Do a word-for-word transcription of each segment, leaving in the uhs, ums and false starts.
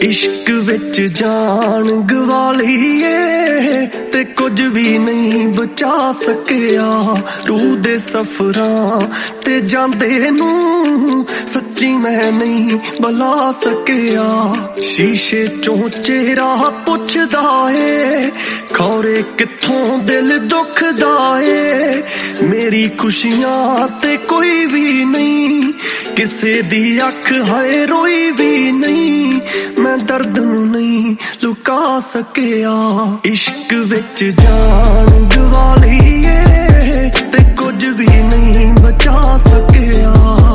इश्क विच जान गवा लईए ते कुछ भी नहीं बचा सकिया। रूह दे सफरां ते जांदे नूं सच्ची मैं नहीं बुला सकिया। शीशे चों चेहरा पुछदा ए खौरे कित्थों दिल दुखदा ए। मेरी खुशियां ते कोई भी नहीं, किसे दी अख है रोई भी नहीं। मैं दर्द नहीं लुका सकिया। इश्क विच जान गवा लईए ते कुछ भी नहीं बचा सकिया।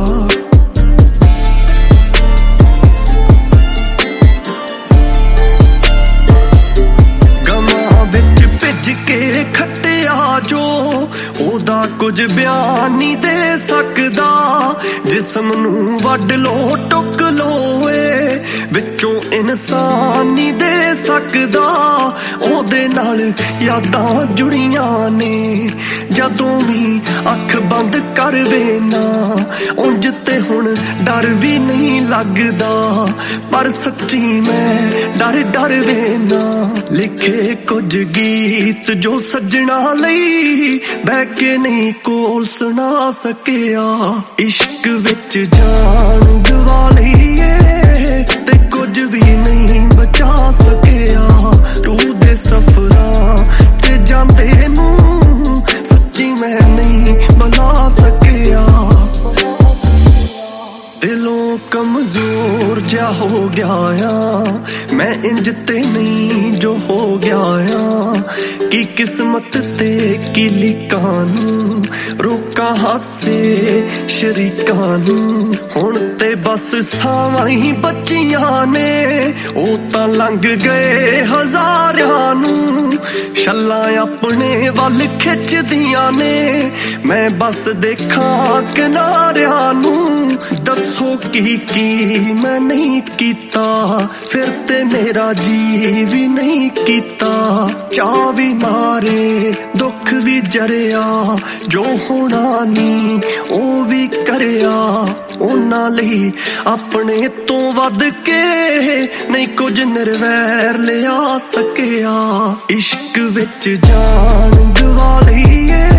के खटिया जो ओदा कुछ बयान नहीं दे सकदा। जिस्म नूं वड लो टुक लो ए विचों इंसान नहीं दे सकदा। ओदे नाल यादां जुड़ियां ने जदों भी अख बंद कर वेना। उंज ते हुण डर भी नहीं लगदा, पर सच्ची मैं डर डर वेना। लिखे कुछ गीत जो सजना लई बह के नहीं कोल सुना सकिया। इश्क विच जान गवा लईए ते कुछ भी नहीं बचा सकिया। रूह दे सफरां ते जांदे नूं सच्ची मैं नहीं बुला सकिया। दिलों कमजोर जा हो गया मैं, इंज ते नहीं जो हो गया। की किस्मत ते की लिकानू रोका हासे शरीकानू। हुण ते बस सावां ही बच्चियां ने, ओ तां लंघ गए हजारां नू। छल्लां अपने वल खिचदियां ने, मैं बस देखां किनारियां नू। दसो की की मैं नहीं कीता, फिर ते मेरा जी भी नहीं कीता। चाह भी मारे दुख भी जरिया, जो होना नी ओ भी करिया। उन्हां लई अपने तो वध के नहीं कुछ निर्वैर लिया सकिया। इश्क विच जान गवा लईए